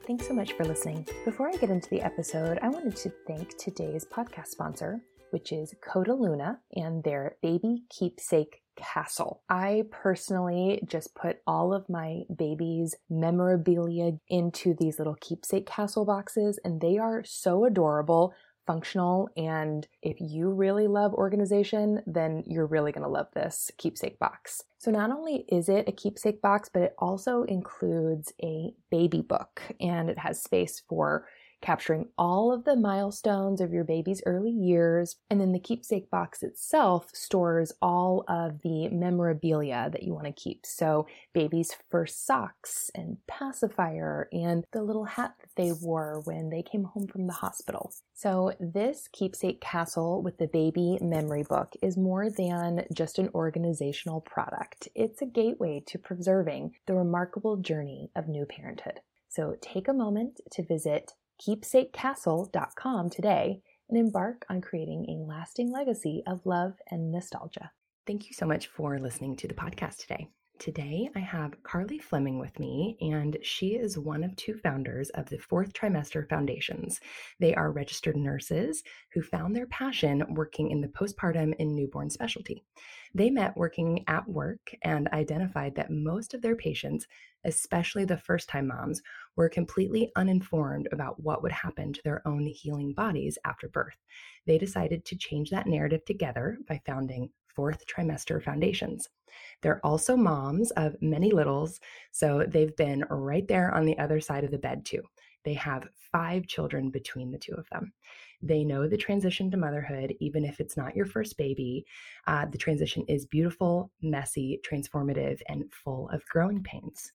Thanks so much for listening. Before I get into the episode, I wanted to thank today's podcast sponsor, which is Coda Luna and their Baby Keepsake Castle. I personally just put all of my baby's memorabilia into these little keepsake castle boxes, and they are so adorable, functional, and if you really love organization, then you're really going to love this keepsake box. So not only is it a keepsake box, but it also includes a baby book, and it has space for capturing all of the milestones of your baby's early years. And then the keepsake box itself stores all of the memorabilia that you want to keep. So baby's first socks and pacifier and the little hat that they wore when they came home from the hospital. So this keepsake castle with the baby memory book is more than just an organizational product. It's a gateway to preserving the remarkable journey of new parenthood. So take a moment to visit keepsakecastle.com today and embark on creating a lasting legacy of love and nostalgia. Thank you so much for listening to the podcast today. Today, I have Carly Fleming with me, and she is one of two founders of the Fourth Trimester Foundations. They are registered nurses who found their passion working in the postpartum and newborn specialty. They met working at work and identified that most of their patients, especially the first-time moms, were completely uninformed about what would happen to their own healing bodies after birth. They decided to change that narrative together by founding Fourth Trimester Foundations. They're also moms of many littles, so they've been right there on the other side of the bed too. They have 5 children between the two of them. They know the transition to motherhood, even if it's not your first baby. The transition is beautiful, messy, transformative, and full of growing pains.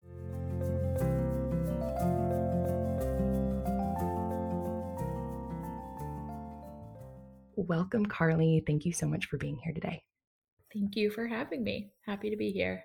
Welcome, Carly. Thank you so much for being here today. Thank you for having me. Happy to be here.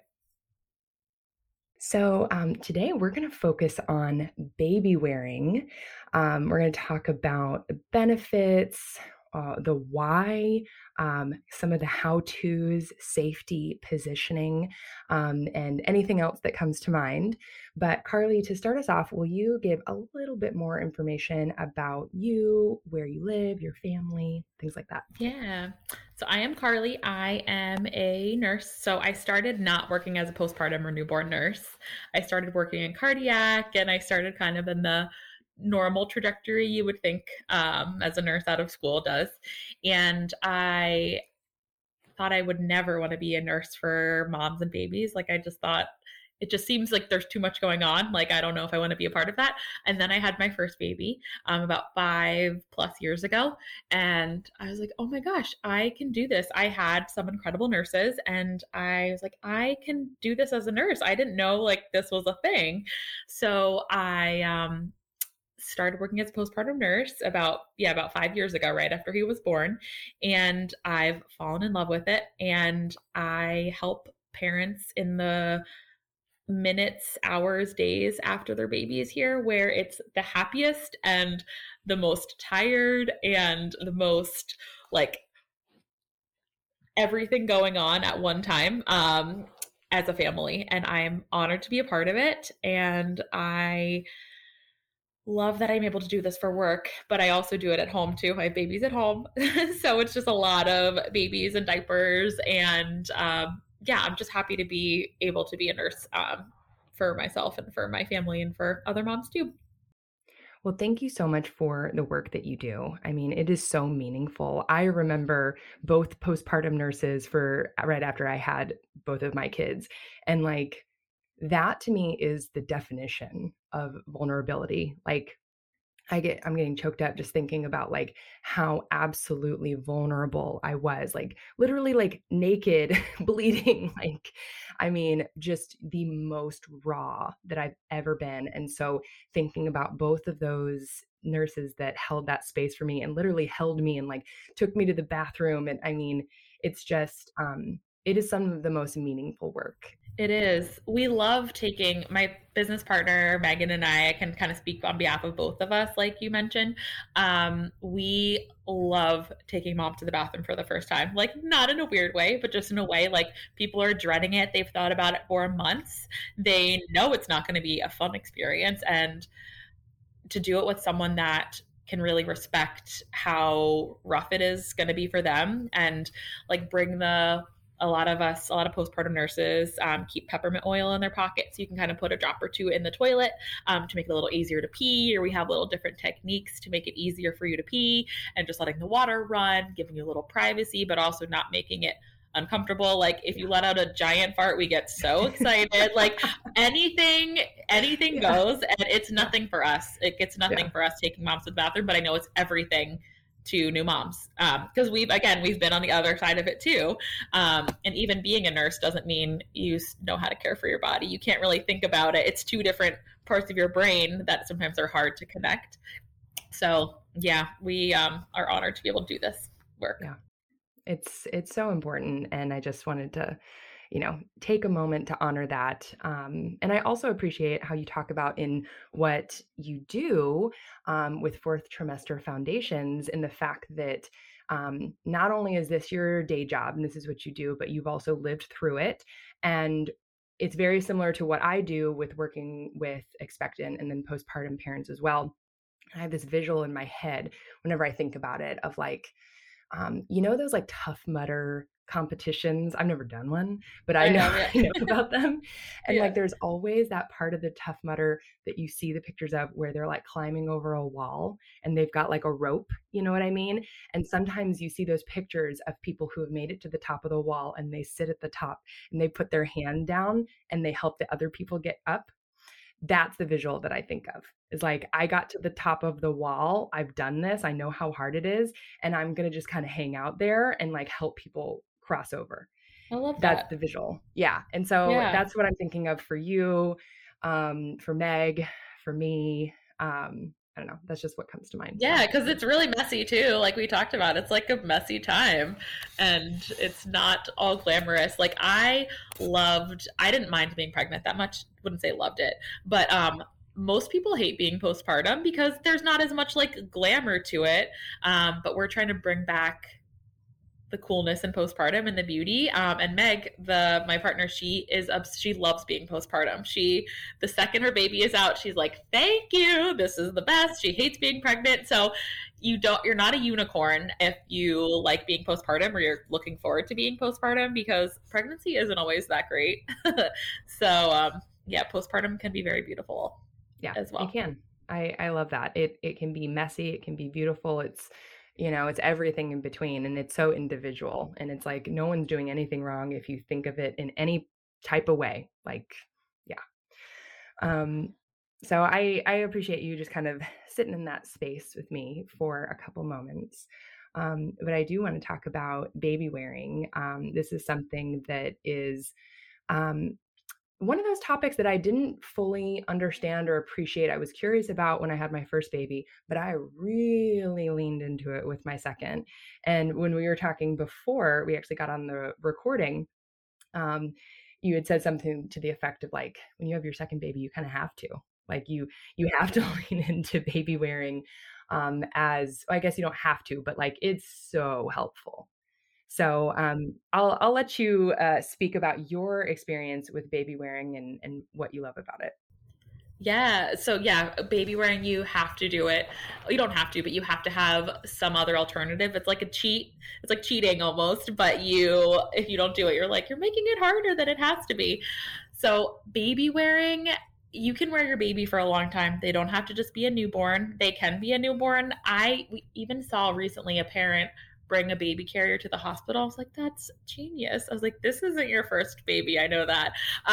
So today we're going to focus on baby wearing. We're going to talk about the benefits, the why, some of the how-tos, safety, positioning, and anything else that comes to mind. But Carly, to start us off, will you give a little bit more information about you, where you live, your family, things like that? Yeah. So I am Carly. I am a nurse. So I started not working as a postpartum or newborn nurse. I started working in cardiac, and I started kind of in the normal trajectory you would think as a nurse out of school does. And I thought I would never want to be a nurse for moms and babies. Like, I just thought it just seems like there's too much going on. Like, I don't know if I want to be a part of that. And then I had my first baby about 5+ years ago. And I was like, oh my gosh, I can do this. I had some incredible nurses, and I was like, I can do this as a nurse. I didn't know like this was a thing. So I started working as a postpartum nurse about 5 years ago, right after he was born. And I've fallen in love with it. And I help parents in the minutes, hours, days after their baby is here, where it's the happiest and the most tired and the most like everything going on at one time as a family. And I'm honored to be a part of it. And I love that I'm able to do this for work, but I also do it at home too. I have babies at home. So it's just a lot of babies and diapers, and I'm just happy to be able to be a nurse for myself and for my family and for other moms too. Well, thank you so much for the work that you do. I mean, it is so meaningful. I remember both postpartum nurses for right after I had both of my kids. And like, that to me is the definition of vulnerability. Like, I'm getting choked up just thinking about like how absolutely vulnerable I was, like literally like naked, bleeding, like, I mean, just the most raw that I've ever been. And so thinking about both of those nurses that held that space for me and literally held me and like took me to the bathroom. And I mean, it's just, it is some of the most meaningful work. It is. We love taking my business partner, Megan, and I can kind of speak on behalf of both of us, like you mentioned. We love taking mom to the bathroom for the first time, like not in a weird way, but just in a way like people are dreading it. They've thought about it for months. They know it's not going to be a fun experience. And to do it with someone that can really respect how rough it is going to be for them, and like bring a lot of postpartum nurses keep peppermint oil in their pocket, so you can kind of put a drop or two in the toilet to make it a little easier to pee, or we have little different techniques to make it easier for you to pee, and just letting the water run, giving you a little privacy, but also not making it uncomfortable. Like if you let out a giant fart, we get so excited. Like anything goes, and it's nothing for us. It gets nothing for us taking moms to the bathroom, but I know it's everything to new moms, because we've been on the other side of it too, and even being a nurse doesn't mean you know how to care for your body. You can't really think about it. It's two different parts of your brain that sometimes are hard to connect. So yeah, we are honored to be able to do this work. Yeah. It's so important. And I just wanted to, take a moment to honor that. And I also appreciate how you talk about in what you do with fourth trimester foundations, and the fact that not only is this your day job and this is what you do, but you've also lived through it. And it's very similar to what I do with working with expectant and then postpartum parents as well. I have this visual in my head whenever I think about it of like, those like Tough Mudder competitions. I've never done one, but I know about them. And like there's always that part of the Tough Mudder that you see the pictures of where they're like climbing over a wall and they've got like a rope, you know what I mean? And sometimes you see those pictures of people who have made it to the top of the wall and they sit at the top and they put their hand down and they help the other people get up. That's the visual that I think of, is like, I got to the top of the wall. I've done this. I know how hard it is. And I'm going to just kind of hang out there and like help people cross over. I love that. That's the visual. Yeah. And so that's what I'm thinking of for you, for Meg, for me. I don't know. That's just what comes to mind. Yeah, because it's really messy too. Like we talked about, it's like a messy time, and it's not all glamorous. Like I didn't mind being pregnant that much. Wouldn't say loved it, but most people hate being postpartum because there's not as much like glamour to it. But we're trying to bring back the coolness in postpartum and the beauty. And Meg, my partner, she loves being postpartum. The second her baby is out, she's like, thank you. This is the best. She hates being pregnant. So you're not a unicorn if you like being postpartum or you're looking forward to being postpartum, because pregnancy isn't always that great. So postpartum can be very beautiful. Yeah, as well. It can. I love that. It can be messy. It can be beautiful. It's everything in between, and it's so individual, and it's like no one's doing anything wrong if you think of it in any type of way. Like, yeah. So I appreciate you just kind of sitting in that space with me for a couple moments. But I do want to talk about baby wearing. This is something that is one of those topics that I didn't fully understand or appreciate. I was curious about when I had my first baby, but I really leaned into it with my second. And when we were talking before we actually got on the recording, you had said something to the effect of like, when you have your second baby, you kind of have to, like you have to lean into baby wearing, as I guess you don't have to, but like it's so helpful. So I'll let you speak about your experience with baby wearing and what you love about it. Yeah. So baby wearing, you have to do it. You don't have to, but you have to have some other alternative. It's like a cheat. It's like cheating almost, but if you don't do it, you're making it harder than it has to be. So baby wearing, you can wear your baby for a long time. They don't have to just be a newborn. They can be a newborn. We even saw recently a parent bring a baby carrier to the hospital. I was like, that's genius. I was like, this isn't your first baby. I know that.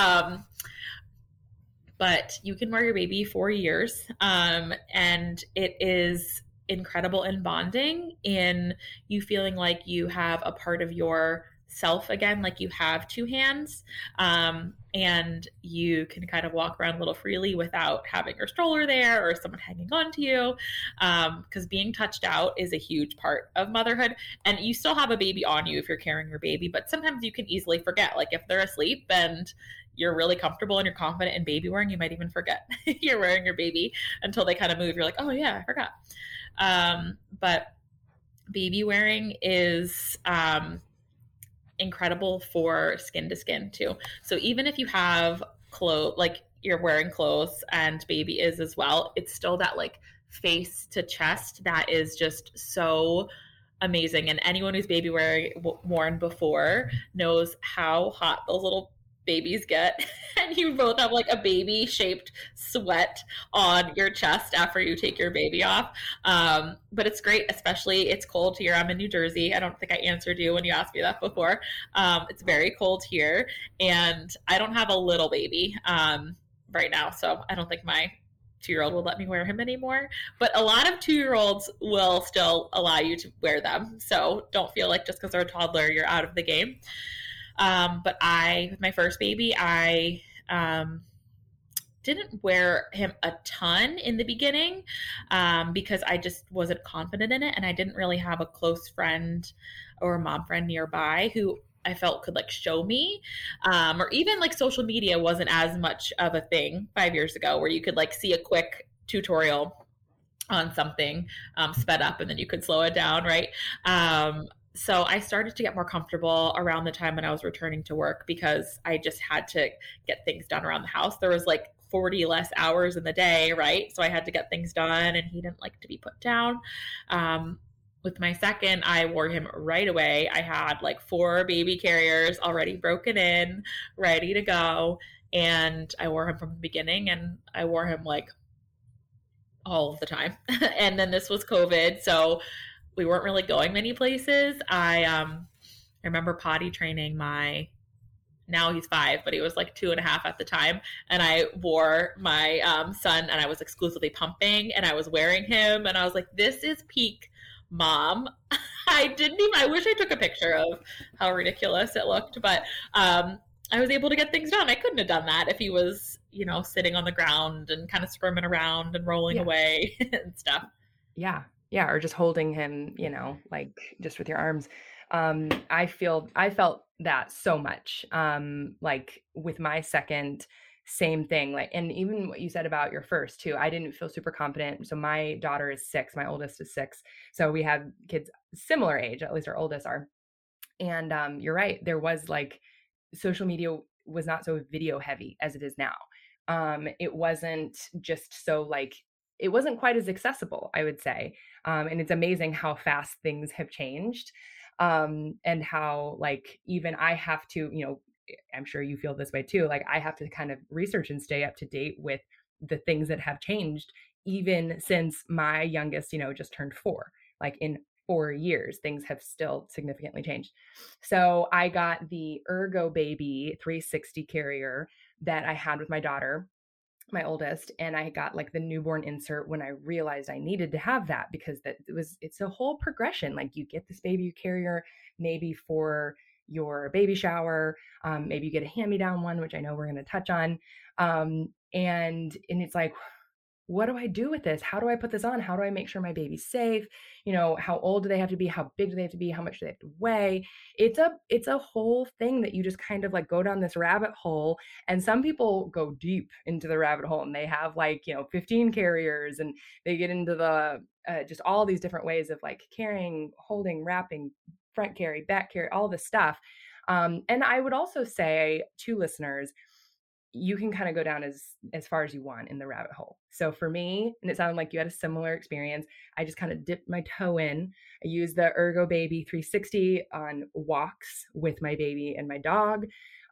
But you can wear your baby for years. And it is incredible in bonding, in you feeling like you have a part of your self again, like you have two hands, and you can kind of walk around a little freely without having your stroller there or someone hanging on to you, because being touched out is a huge part of motherhood. And you still have a baby on you if you're carrying your baby, but sometimes you can easily forget, like if they're asleep and you're really comfortable and you're confident in baby wearing, you might even forget you're wearing your baby until they kind of move. You're like, oh yeah, I forgot. But baby wearing is incredible for skin to skin too. So even if you have clothes, like you're wearing clothes and baby is as well, it's still that like face to chest that is just so amazing. And anyone who's worn before knows how hot those little babies get. And you both have like a baby shaped sweat on your chest after you take your baby off. But it's great, especially it's cold here. I'm in New Jersey. I don't think I answered you when you asked me that before. It's very cold here, and I don't have a little baby right now, so I don't think my 2-year-old will let me wear him anymore. But a lot of 2-year-olds will still allow you to wear them. So don't feel like just because they're a toddler, you're out of the game. But with my first baby, I didn't wear him a ton in the beginning because I just wasn't confident in it. And I didn't really have a close friend or a mom friend nearby who I felt could like show me, or even like social media wasn't as much of a thing 5 years ago where you could like see a quick tutorial on something sped up and then you could slow it down, right? So I started to get more comfortable around the time when I was returning to work because I just had to get things done around the house. There was like 40 less hours in the day, right? So I had to get things done and he didn't like to be put down. With my second, I wore him right away. I had like 4 baby carriers already broken in, ready to go. And I wore him from the beginning, and I wore him like all of the time. And then this was COVID, so we weren't really going many places. I remember potty training now he's 5, but he was like 2.5 at the time. And I wore my son, and I was exclusively pumping, and I was wearing him. And I was like, this is peak mom. I wish I took a picture of how ridiculous it looked, but I was able to get things done. I couldn't have done that if he was, sitting on the ground and kind of squirming around and rolling away and stuff. Yeah. Yeah. Or just holding him, like just with your arms. I felt that so much. Like with my second, same thing. Like, and even what you said about your first too, I didn't feel super confident. So my daughter is 6, my oldest is 6. So we have kids similar age, at least our oldest are. And you're right. There was like social media was not so video heavy as it is now. It wasn't just so like, it wasn't quite as accessible, I would say. And it's amazing how fast things have changed. And how like, even I have to, I'm sure you feel this way too. Like I have to kind of research and stay up to date with the things that have changed, even since my youngest, just turned 4, like in 4 years, things have still significantly changed. So I got the Ergobaby 360 carrier that I had with my daughter, my oldest, and I got like the newborn insert when I realized I needed to have that, because it's a whole progression. Like you get this baby carrier maybe for your baby shower, maybe you get a hand-me-down one, which I know we're going to touch on, and it's like, what do I do with this? How do I put this on? How do I make sure my baby's safe? How old do they have to be? How big do they have to be? How much do they have to weigh? It's a whole thing that you just kind of like go down this rabbit hole. And some people go deep into the rabbit hole and they have like, 15 carriers, and they get into the, just all these different ways of like carrying, holding, wrapping, front carry, back carry, all this stuff. And I would also say to listeners, you can kind of go down as far as you want in the rabbit hole. So for me, and it sounded like you had a similar experience, I just kind of dipped my toe in. I used the Ergobaby 360 on walks with my baby and my dog.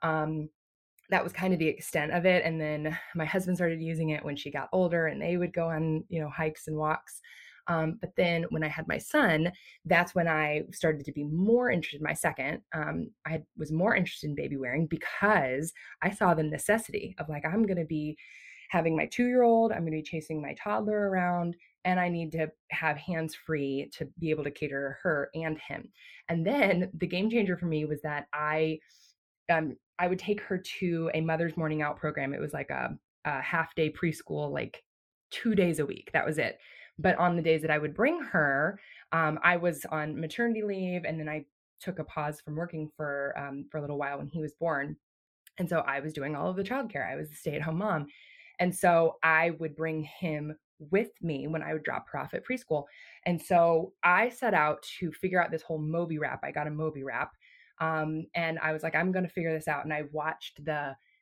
That was kind of the extent of it. And then my husband started using it when she got older, and they would go on, hikes and walks. But then when I had my son, that's when I started to be more interested in my second. I was more interested in baby wearing because I saw the necessity of like, I'm going to be having my 2-year-old, I'm going to be chasing my toddler around, and I need to have hands free to be able to cater to her and him. And then the game changer for me was that I would take her to a mother's morning out program. It was like a half day preschool, like 2 days a week. That was it. But on the days that I would bring her, I was on maternity leave, and then I took a pause from working for a little while when he was born. And so I was doing all of the childcare. I was a stay-at-home mom. And so I would bring him with me when I would drop her off at preschool. And so I set out to figure out this whole Moby wrap. I got a Moby wrap. And I was like, I'm going to figure this out. And I watched the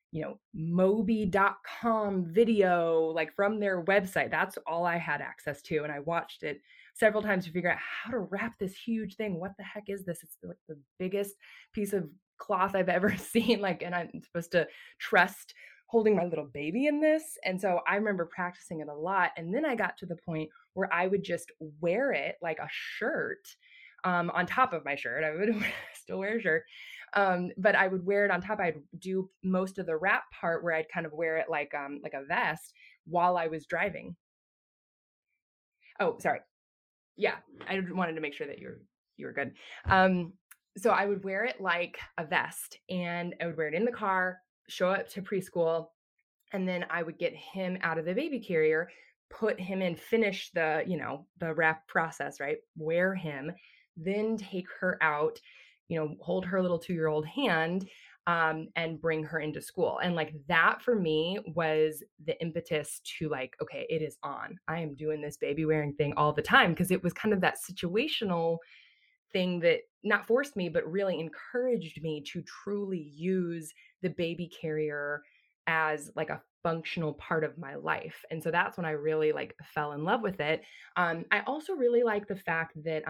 Moby.com video, like from their website. That's all I had access to. And I watched it several times to figure out how to wrap this huge thing. What the heck is this? It's like the biggest piece of cloth I've ever seen. Like, and I'm supposed to trust holding my little baby in this. And so I remember practicing it a lot. And then I got to the point where I would just wear it like a shirt on top of my shirt. I would still wear a shirt. But I would wear it on top. I'd do most of the wrap part where I'd kind of wear it like a vest while I was driving. Oh, sorry. Yeah, I wanted to make sure that you were good. So I would wear it like a vest, and I would wear it in the car, show up to preschool, and then I would get him out of the baby carrier, put him in, finish the wrap process, right? Wear him, then take her out, hold her little 2-year-old hand, and bring her into school. And like that for me was the impetus to like, okay, it is on. I am doing this baby wearing thing all the time, because it was kind of that situational thing that not forced me, but really encouraged me to truly use the baby carrier as like a functional part of my life. And so that's when I really like fell in love with it. I also really like the fact that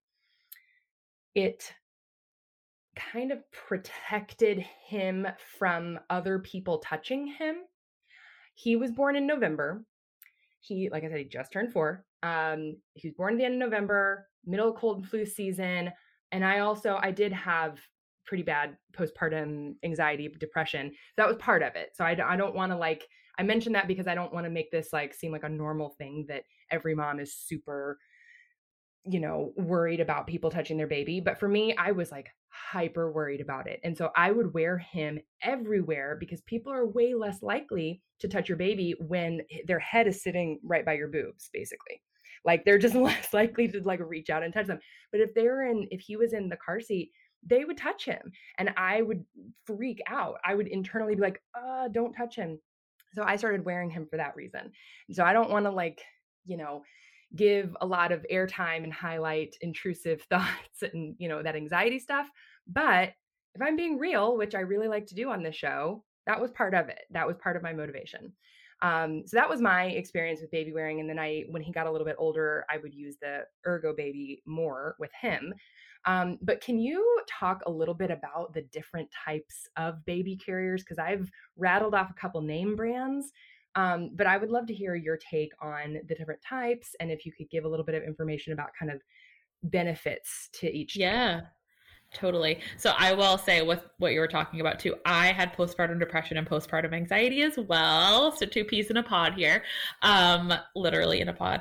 it kind of protected him from other people touching him. He was born in November. Like I said, he just turned 4. He was born at the end of November, middle of cold and flu season. And I did have pretty bad postpartum anxiety, depression. That was part of it. So I don't want to I mentioned that because I don't want to make this seem like a normal thing that every mom is super, worried about people touching their baby. But for me, I was hyper worried about it. And so I would wear him everywhere, because people are way less likely to touch your baby when their head is sitting right by your boobs, basically. They're just less likely to reach out and touch them. But if he was in the car seat, they would touch him, and I would freak out. I would internally be like, don't touch him. So I started wearing him for that reason. So I don't want to give a lot of airtime and highlight intrusive thoughts and, that anxiety stuff. But if I'm being real, which I really like to do on this show, that was part of it. That was part of my motivation. So that was my experience with baby wearing. And then when he got a little bit older, I would use the Ergobaby more with him. But can you talk a little bit about the different types of baby carriers? Because I've rattled off a couple name brands. But I would love to hear your take on the different types, and if you could give a little bit of information about kind of benefits to each. Yeah, totally. So I will say, with what you were talking about too, I had postpartum depression and postpartum anxiety as well. So 2 peas in a pod here, literally in a pod.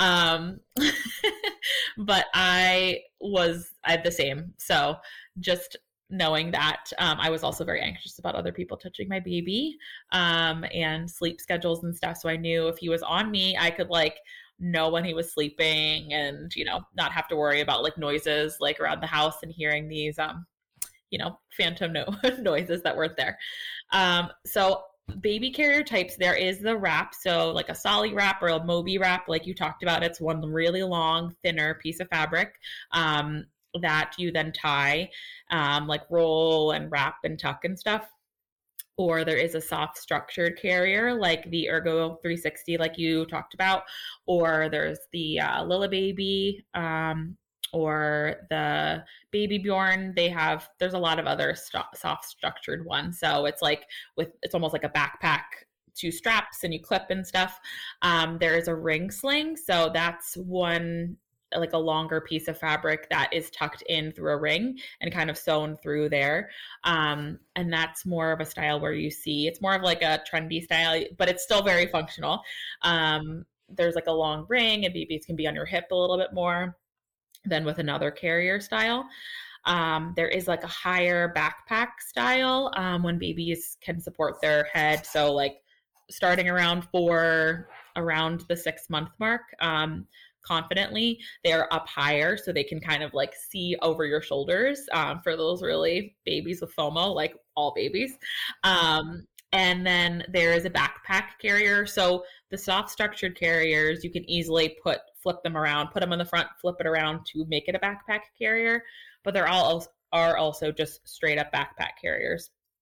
But I had the same. So just knowing that, I was also very anxious about other people touching my baby, and sleep schedules and stuff. So I knew if he was on me, I could know when he was sleeping, and, not have to worry about noises around the house and hearing these, phantom noises that weren't there. So baby carrier types, there is the wrap. So a Solly wrap or a Moby wrap, like you talked about, it's one really long, thinner piece of fabric, that you then tie, roll and wrap and tuck and stuff. Or there is a soft structured carrier like the Ergo 360, like you talked about, or there's the Lillababy, or the Baby Bjorn. There's a lot of other soft structured ones. So it's it's almost like a backpack, 2 straps, and you clip and stuff. There is a ring sling. So that's one, a longer piece of fabric that is tucked in through a ring and kind of sewn through there. And that's more of a style where it's more of a trendy style, but it's still very functional. There's a long ring, and babies can be on your hip a little bit more than with another carrier style. There is a higher backpack style, when babies can support their head. So starting around around the 6-month mark, confidently, they're up higher, so they can kind of see over your shoulders, for those really babies with FOMO, like all babies. And then there is a backpack carrier. So the soft structured carriers, you can easily flip them around, put them on the front, flip it around to make it a backpack carrier. But they're all are also just straight up backpack carriers.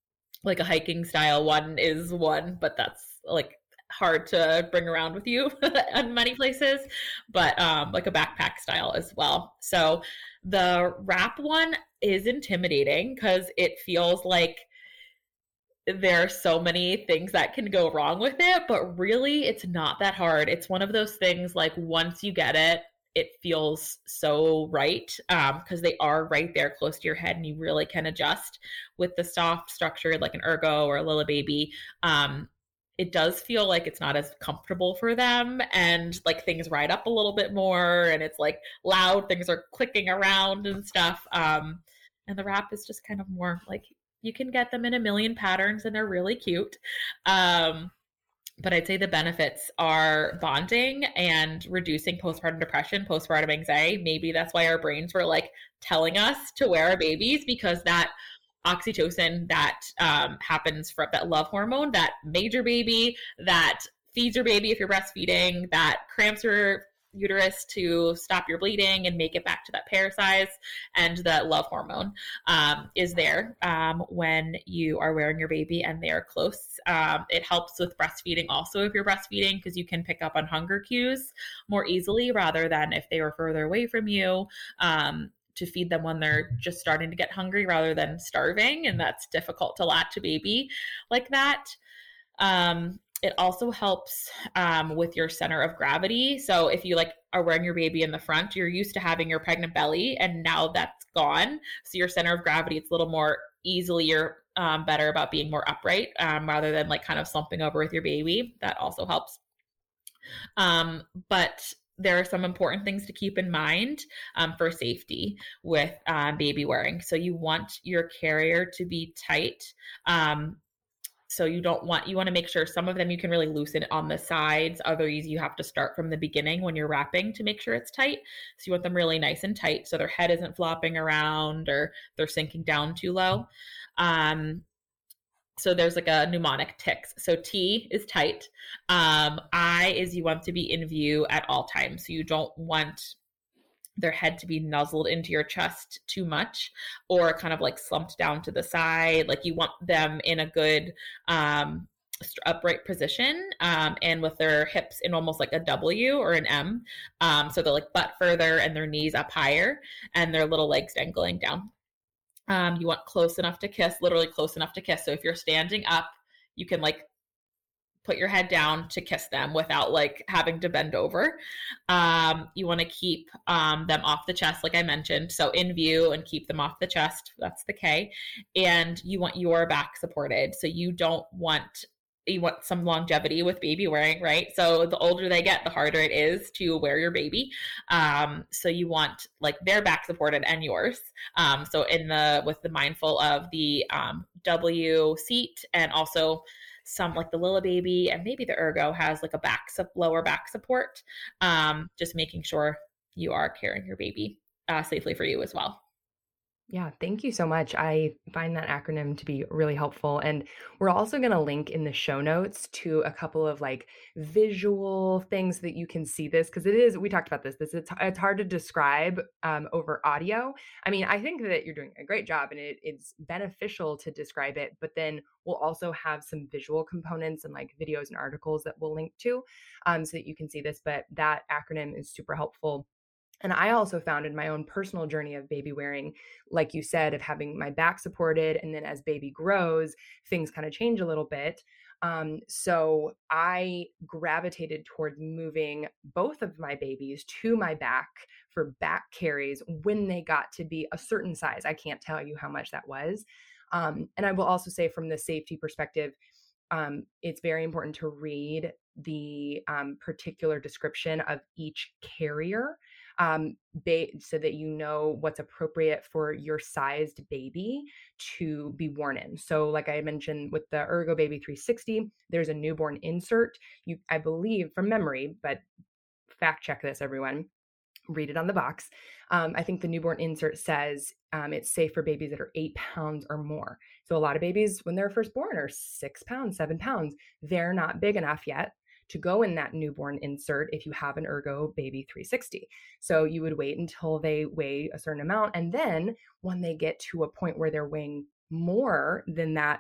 Like a hiking style one is one, but that's like hard to bring around with you in many places, but like a backpack style as well. So the wrap one is intimidating because it feels like there are so many things that can go wrong with it, but really it's not that hard. It's one of those things like once you get it, it feels so right because they are right there close to your head and you really can adjust with the soft structure like an ergo or a Lilla Baby. It does feel like it's not as comfortable for them and like things ride up a little bit more and it's like loud, things are clicking around and stuff. And the wrap is just kind of more like you can get them in a million patterns and they're really cute. But I'd say the benefits are bonding and reducing postpartum depression, postpartum anxiety. Maybe that's why our brains were like telling us to wear our babies because that oxytocin that happens from that love hormone, that made your baby, that feeds your baby if you're breastfeeding, that cramps your uterus to stop your bleeding and make it back to that pear size, and the love hormone is there when you are wearing your baby and they are close. It helps with breastfeeding also if you're breastfeeding because you can pick up on hunger cues more easily rather than if they were further away from you. To feed them when they're just starting to get hungry rather than starving. And that's difficult to latch a baby like that. It also helps with your center of gravity. So if you like are wearing your baby in the front, you're used to having your pregnant belly and now that's gone. So your center of gravity, it's a little more easily, you're better about being more upright rather than like kind of slumping over with your baby. That also helps. But there are some important things to keep in mind for safety with baby wearing. So you want your carrier to be tight. So you want to make sure some of them you can really loosen it on the sides. Others you have to start from the beginning when you're wrapping to make sure it's tight. So you want them really nice and tight so their head isn't flopping around or they're sinking down too low. So there's like a mnemonic ticks. So T is tight. I is you want to be in view at all times. So you don't want their head to be nuzzled into your chest too much or kind of like slumped down to the side. Like you want them in a good upright position and with their hips in almost like a W or an M. So they're like butt further and their knees up higher and their little legs dangling down. You want close enough to kiss, literally close enough to kiss. So if you're standing up, you can like put your head down to kiss them without like having to bend over. You want to keep them off the chest, like I mentioned. So in view and keep them off the chest. That's the K. And you want your back supported. So you want some longevity with baby wearing, right? So the older they get, the harder it is to wear your baby. So you want like their back supported and yours. So with the mindful of the W seat and also some like the Lilla Baby and maybe the Ergo has like a lower back support. Just making sure you are carrying your baby safely for you as well. Yeah, thank you so much. I find that acronym to be really helpful. And we're also going to link in the show notes to a couple of like visual things that you can see this because we talked about this. It's hard to describe over audio. I mean, I think that you're doing a great job and it's beneficial to describe it, but then we'll also have some visual components and like videos and articles that we'll link to so that you can see this. But that acronym is super helpful. And I also found in my own personal journey of baby wearing, like you said, of having my back supported. And then as baby grows, things kind of change a little bit. So I gravitated towards moving both of my babies to my back for back carries when they got to be a certain size. I can't tell you how much that was. And I will also say from the safety perspective, it's very important to read the particular description of each carrier so that you know what's appropriate for your sized baby to be worn in. So like I mentioned with the Ergo Baby 360, there's a newborn insert. I believe from memory, but fact check this, everyone. Read it on the box. I think the newborn insert says it's safe for babies that are 8 pounds or more. So a lot of babies when they're first born are 6 pounds, 7 pounds. They're not big enough yet to go in that newborn insert if you have an Ergo Baby 360. So you would wait until they weigh a certain amount. And then when they get to a point where they're weighing more than that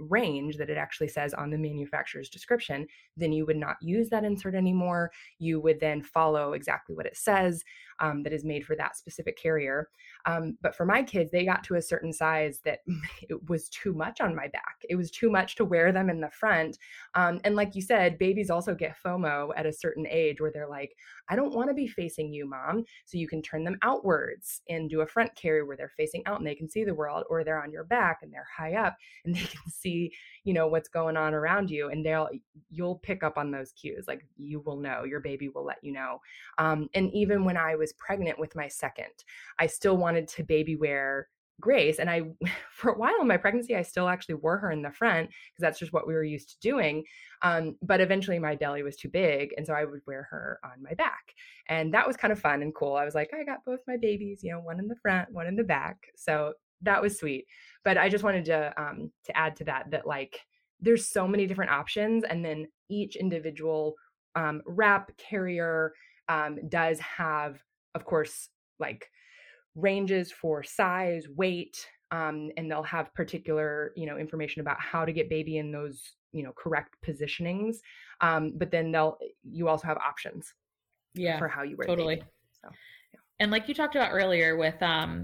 range that it actually says on the manufacturer's description, then you would not use that insert anymore. You would then follow exactly what it says, that is made for that specific carrier. But for my kids, they got to a certain size that it was too much on my back. It was too much to wear them in the front. And like you said, babies also get FOMO at a certain age where they're like, I don't want to be facing you, mom. So you can turn them outwards and do a front carry where they're facing out and they can see the world, or they're on your back and they're high up and they can see, what's going on around you. And you'll pick up on those cues. Like, you will know, your baby will let you know. And even when I was pregnant with my second, I still wanted to baby wear Grace. And I, for a while in my pregnancy, I still actually wore her in the front because that's just what we were used to doing. But eventually my belly was too big. And so I would wear her on my back. And that was kind of fun and cool. I was like, I got both my babies, one in the front, one in the back. So that was sweet. But I just wanted to add to that like, there's so many different options. And then each individual wrap carrier does have, of course, like ranges for size, weight, and they'll have particular, information about how to get baby in those, correct positionings. But then you also have options for how you wear totally. baby. So, yeah. And like you talked about earlier with,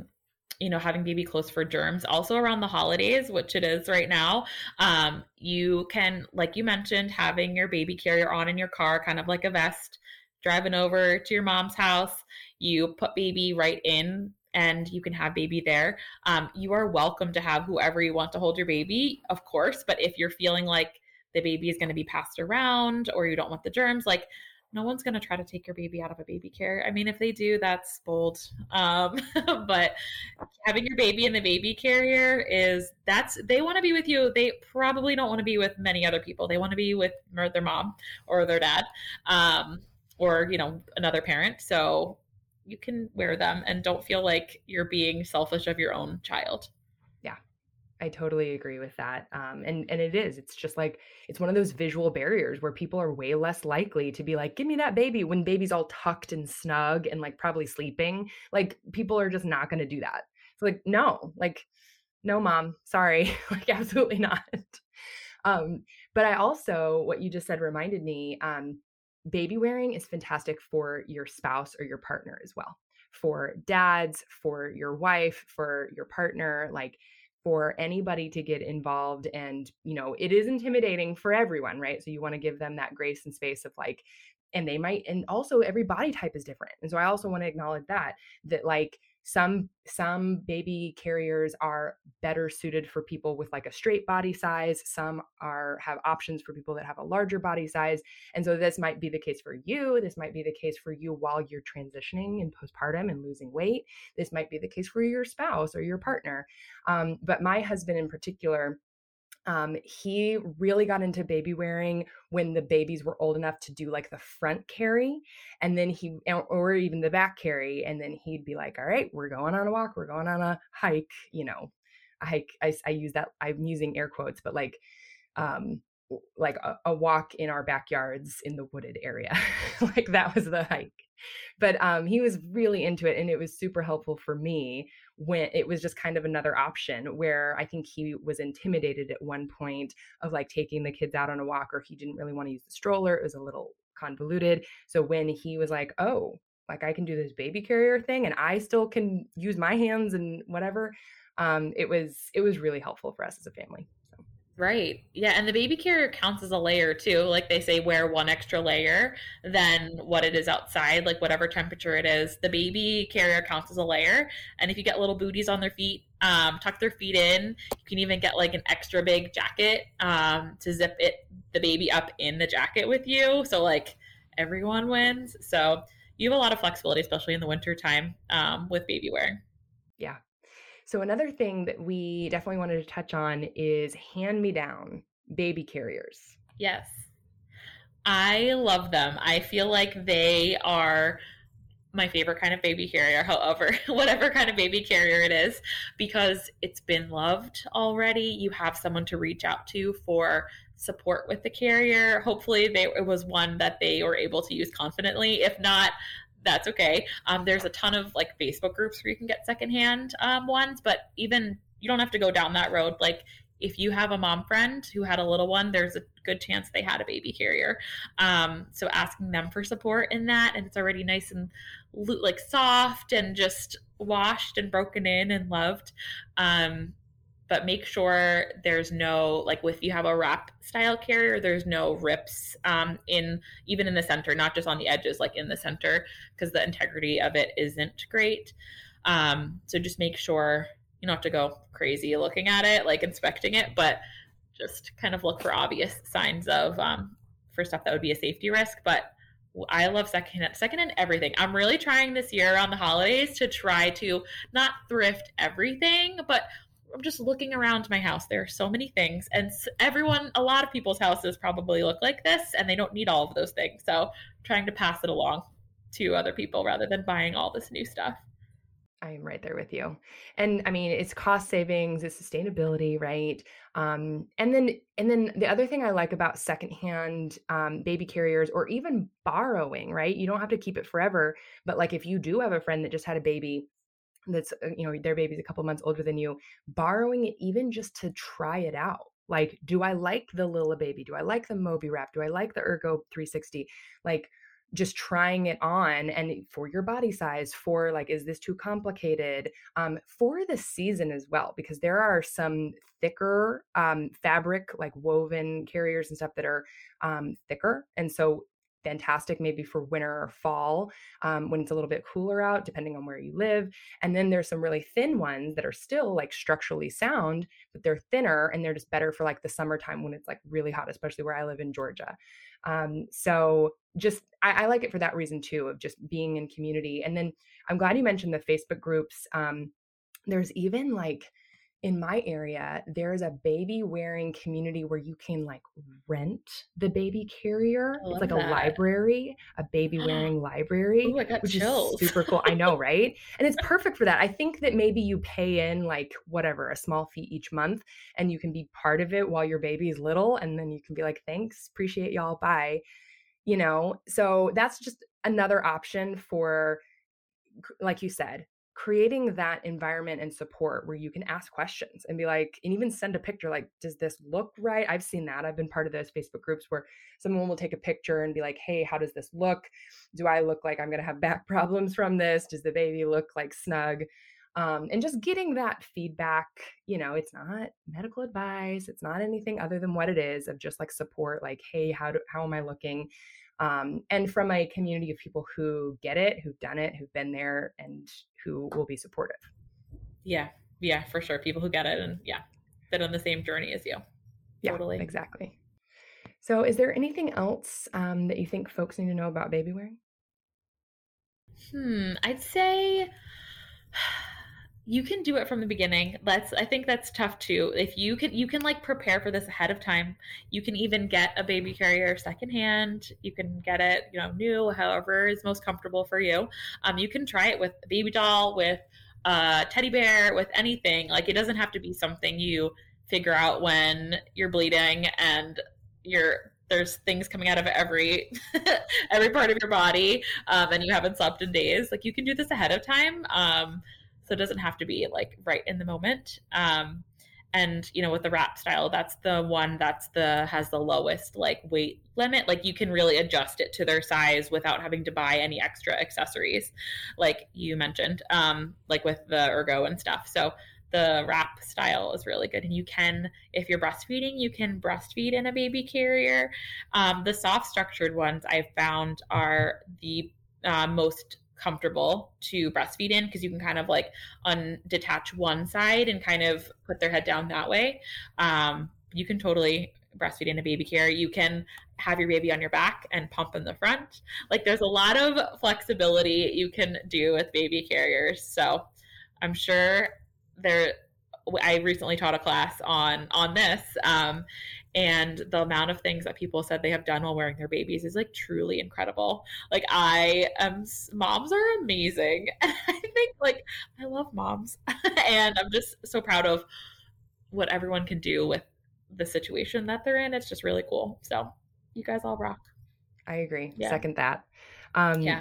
having baby clothes for germs, also around the holidays, which it is right now, you can, like you mentioned, having your baby carrier on in your car, kind of like a vest, driving over to your mom's house, you put baby right in and you can have baby there. You are welcome to have whoever you want to hold your baby, of course. But if you're feeling like the baby is going to be passed around or you don't want the germs, like, no one's going to try to take your baby out of a baby carrier. I mean, if they do, that's bold. But having your baby in the baby carrier they want to be with you. They probably don't want to be with many other people. They want to be with their mom or their dad, or, another parent. So you can wear them and don't feel like you're being selfish of your own child. Yeah, I totally agree with that. And it's just like, it's one of those visual barriers where people are way less likely to be like, give me that baby, when baby's all tucked and snug and like probably sleeping. Like, people are just not going to do that. It's like, no, mom, sorry, like, absolutely not. But I also, what you just said reminded me, baby wearing is fantastic for your spouse or your partner as well. For dads, for your wife, for your partner, like, for anybody to get involved. And, it is intimidating for everyone, right? So you want to give them that grace and space of like, and also every body type is different. And so I also want to acknowledge that like, some baby carriers are better suited for people with like a straight body size. Some have options for people that have a larger body size. And so this might be the case for you. This might be the case for you while you're transitioning in postpartum and losing weight. This might be the case for your spouse or your partner. But my husband in particular, he really got into baby wearing when the babies were old enough to do like the front carry, and then or even the back carry. And then he'd be like, all right, we're going on a walk. We're going on a hike, a hike. I use that, I'm using air quotes, but like a walk in our backyards in the wooded area. Like, that was the hike. But he was really into it, and it was super helpful for me when it was just kind of another option, where I think he was intimidated at one point of like taking the kids out on a walk, or he didn't really want to use the stroller. It was a little convoluted. So when he was like, oh, like, I can do this baby carrier thing and I still can use my hands and whatever, it was really helpful for us as a family. Right. Yeah. And the baby carrier counts as a layer too. Like, they say, wear one extra layer than what it is outside, like whatever temperature it is. The baby carrier counts as a layer. And if you get little booties on their feet, tuck their feet in. You can even get like an extra big jacket to zip the baby up in the jacket with you. So like, everyone wins. So you have a lot of flexibility, especially in the winter time with baby wear. Yeah. So another thing that we definitely wanted to touch on is hand-me-down baby carriers. Yes. I love them. I feel like they are my favorite kind of baby carrier, however, whatever kind of baby carrier it is, because it's been loved already. You have someone to reach out to for support with the carrier. Hopefully it was one that they were able to use confidently. If not, that's okay. There's a ton of like Facebook groups where you can get secondhand ones, but even you don't have to go down that road. Like, if you have a mom friend who had a little one, there's a good chance they had a baby carrier. So asking them for support in that, and it's already nice and like soft and just washed and broken in and loved. But make sure there's no, like if you have a wrap style carrier, there's no rips even in the center, not just on the edges, like in the center, because the integrity of it isn't great. So just make sure you don't have to go crazy looking at it, like inspecting it, but just kind of look for obvious signs of for stuff that would be a safety risk. But I love secondhand everything. I'm really trying this year on the holidays to try to not thrift everything, but I'm just looking around my house. There are so many things, and a lot of people's houses probably look like this, and they don't need all of those things. So I'm trying to pass it along to other people rather than buying all this new stuff. I am right there with you. And I mean, it's cost savings, it's sustainability, right? And then the other thing I like about secondhand baby carriers, or even borrowing, right? You don't have to keep it forever, but like if you do have a friend that just had a baby that's, their baby's a couple months older than you, borrowing it even just to try it out. Like, do I like the Lilla Baby? Do I like the Moby Wrap? Do I like the Ergo 360? Like, just trying it on, and for your body size, for like, is this too complicated? For the season as well, because there are some thicker fabric, like woven carriers and stuff that are thicker. And so fantastic maybe for winter or fall when it's a little bit cooler out, depending on where you live. And then there's some really thin ones that are still like structurally sound, but they're thinner and they're just better for like the summertime when it's like really hot, especially where I live in Georgia. So just, I like it for that reason too, of just being in community. And then I'm glad you mentioned the Facebook groups. There's even like, in my area, there's a baby wearing community where you can like rent the baby carrier. It's like a library, a baby wearing library, Ooh, I got which chills. is super cool. I know, right? And it's perfect for that. I think that maybe you pay in like whatever, a small fee each month, and you can be part of it while your baby is little. And then you can be like, thanks, appreciate y'all, bye. So that's just another option for, like you said, creating that environment and support where you can ask questions and be like, and even send a picture, like, does this look right? I've seen that. I've been part of those Facebook groups where someone will take a picture and be like, hey, how does this look? Do I look like I'm going to have back problems from this? Does the baby look like snug? And just getting that feedback, it's not medical advice. It's not anything other than what it is, of just like support, like, hey, how am I looking? And from a community of people who get it, who've done it, who've been there, and who will be supportive. Yeah, for sure. People who get it and been on the same journey as you. Yeah, totally. Exactly. So is there anything else that you think folks need to know about baby wearing? I'd say you can do it from the beginning. I think that's tough too. If you can like prepare for this ahead of time. You can even get a baby carrier secondhand. You can get it, new, however is most comfortable for you. You can try it with a baby doll, with a teddy bear, with anything. Like, it doesn't have to be something you figure out when you're bleeding and there's things coming out of every part of your body, and you haven't slept in days. Like, you can do this ahead of time. So it doesn't have to be like right in the moment. And with the wrap style, that's the one has the lowest like weight limit. Like, you can really adjust it to their size without having to buy any extra accessories, like you mentioned, like with the Ergo and stuff. So the wrap style is really good. And you can, if you're breastfeeding, you can breastfeed in a baby carrier. The soft structured ones I've found are the most comfortable to breastfeed in, because you can kind of like detach one side and kind of put their head down that way. You can totally breastfeed in a baby carrier. You can have your baby on your back and pump in the front. Like, there's a lot of flexibility you can do with baby carriers. So I'm sure I recently taught a class on this, and the amount of things that people said they have done while wearing their babies is like truly incredible. Like, moms are amazing. I think, like, I love moms and I'm just so proud of what everyone can do with the situation that they're in. It's just really cool. So you guys all rock. I agree. Yeah. Second that.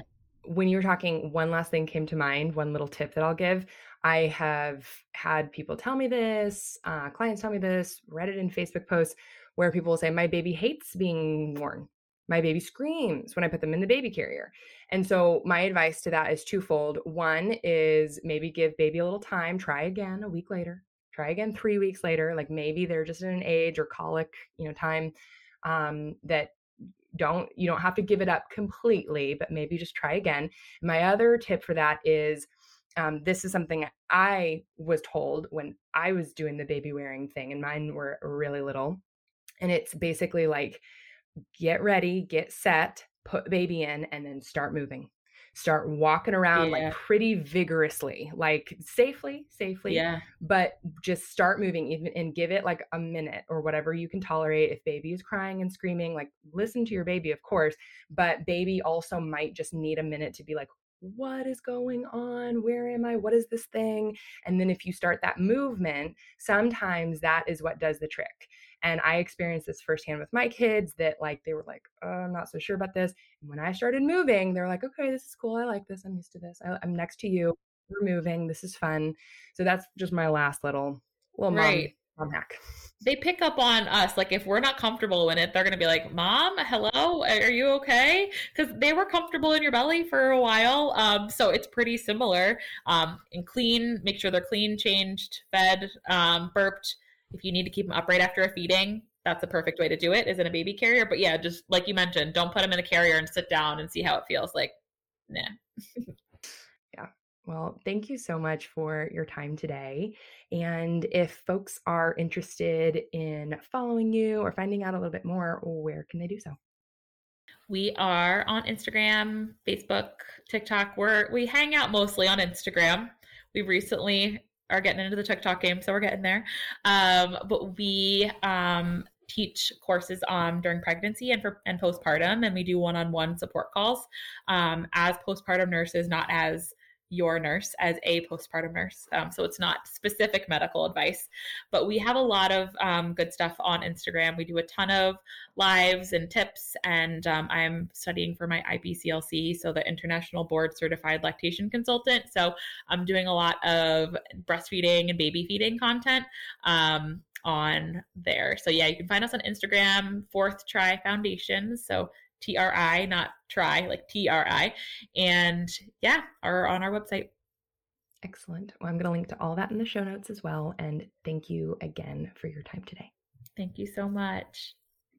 when you were talking, one last thing came to mind, one little tip that I'll give. I have had people tell me this, clients tell me this, read it in Facebook posts where people will say, my baby hates being worn. My baby screams when I put them in the baby carrier. And so my advice to that is twofold. One is maybe give baby a little time, try again a week later, try again 3 weeks later. Like maybe they're just in an age or colic, time that you don't have to give it up completely, but maybe just try again. My other tip for that is, this is something I was told when I was doing the baby wearing thing, and mine were really little. And it's basically like, get ready, get set, put baby in, and then start moving. Start walking around like pretty vigorously, like safely, but just start moving and give it like a minute or whatever you can tolerate. If baby is crying and screaming, like listen to your baby, of course, but baby also might just need a minute to be like, what is going on? Where am I? What is this thing? And then if you start that movement, sometimes that is what does the trick. And I experienced this firsthand with my kids that like, they were like, oh, I'm not so sure about this. And when I started moving, they're like, okay, this is cool. I like this. I'm used to this. I'm next to you. We're moving. This is fun. So that's just my last little mom hack. They pick up on us. Like if we're not comfortable in it, they're going to be like, Mom, hello, are you okay? Because they were comfortable in your belly for a while. So it's pretty similar. And clean, make sure they're clean, changed, fed, burped. If you need to keep them upright after a feeding, that's the perfect way to do it, is in a baby carrier. But yeah, just like you mentioned, don't put them in a carrier and sit down and see how it feels. Like, nah. Yeah. Well, thank you so much for your time today. And if folks are interested in following you or finding out a little bit more, where can they do so? We are on Instagram, Facebook, TikTok. We hang out mostly on Instagram. We recently are getting into the TikTok game, so we're getting there. But we teach courses during pregnancy and postpartum, and we do one-on-one support calls as postpartum nurses, not as your nurse, as a postpartum nurse. So it's not specific medical advice, but we have a lot of good stuff on Instagram. We do a ton of lives and tips, and I'm studying for my IBCLC, so the International Board Certified Lactation Consultant. So I'm doing a lot of breastfeeding and baby feeding content on there. So yeah, you can find us on Instagram, Fourth Try Foundation. So TRI, not try, like TRI. And yeah, are on our website. Excellent. Well, I'm going to link to all that in the show notes as well. And thank you again for your time today. Thank you so much.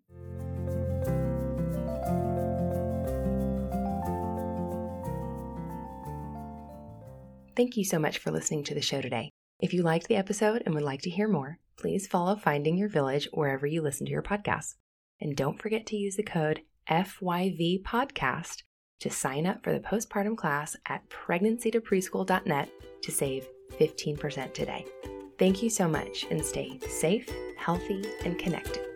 Thank you so much for listening to the show today. If you liked the episode and would like to hear more, please follow Finding Your Village wherever you listen to your podcasts. And don't forget to use the code FYV podcast to sign up for the postpartum class at pregnancytopreschool.net to save 15% today. Thank you so much, and stay safe, healthy, and connected.